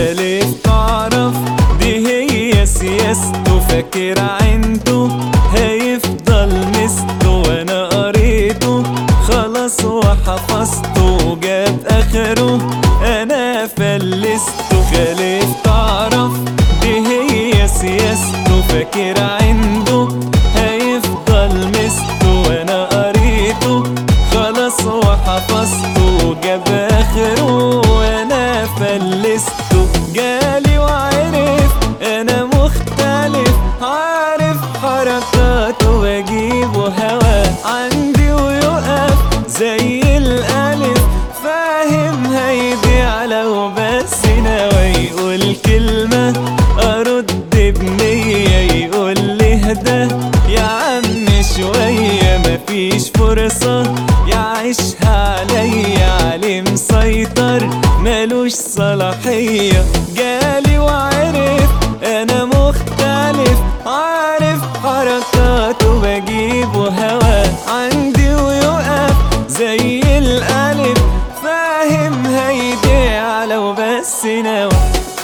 خالف تعرف دي هي سياسته، فاكر عنده هيفضل مسته، وانا قريته خلاص وحفظته وجاب اخره انا فلسته. خالف تعرف دي هي سياسته، فاكر عنده هيفضل مسته، وانا قريته خلاص وحفظته وجاب اخره وانا فلسته. جالي وعرف انا مختلف، عارف حركاته واجيبه هوا عندي ويقف زي الالف، فاهم هيضيع لو بس ناوي يقول كلمة ارد بنية، يقول لي اهدى يا عم شوية، مفيش فرصة يعيشها عليا، عليه مسيطر ملوش صلاحية. جالي وعرف انا مختلف، عارف حركاته بجيبه هوا عندي ويقف زي الالف، فاهم هيضيع لو بس ناوي.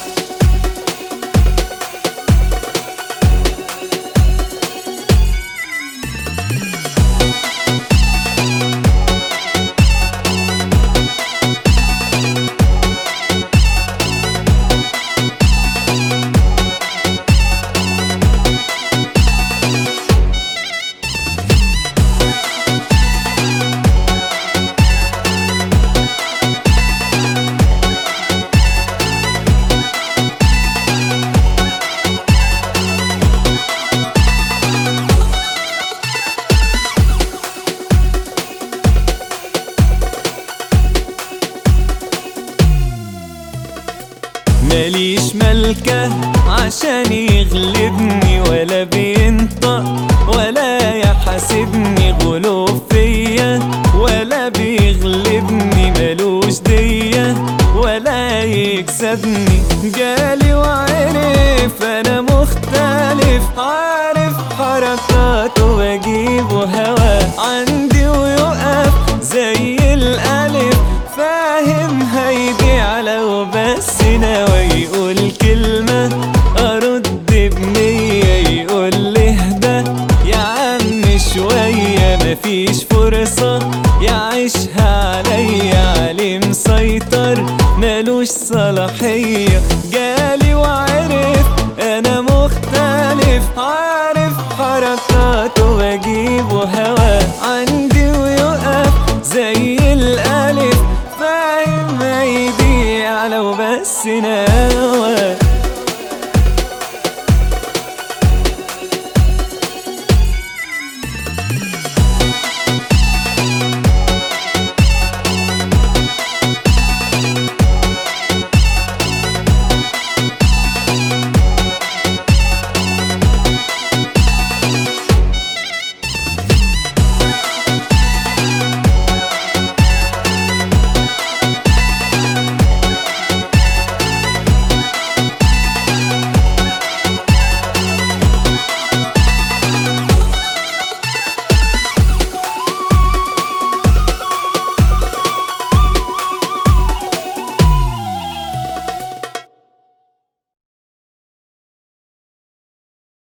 ماليش ملكة عشان يغلبني، ولا بينطق ولا يحاسبني، غلوب فيا ولا بيغلبني، ملوش دية ولا يكسبني. جالي وعرف انا مختلف، عارف حركاته واجيبه هوا عندي ويقف زي الالف، فاهم هيضيع لو بس ناوي يقول كلمة ارد بنية، يقول لي اهدى يا عم شوية، مفيش فرصة يعيشها عليا، عليه مسيطر ملوش صلاحية. جالي وعرف انا مختلف، عارف حركاته واجيبه هوا عندي ويقف زي الالف، فاهم هيضيع لو بس ناوي.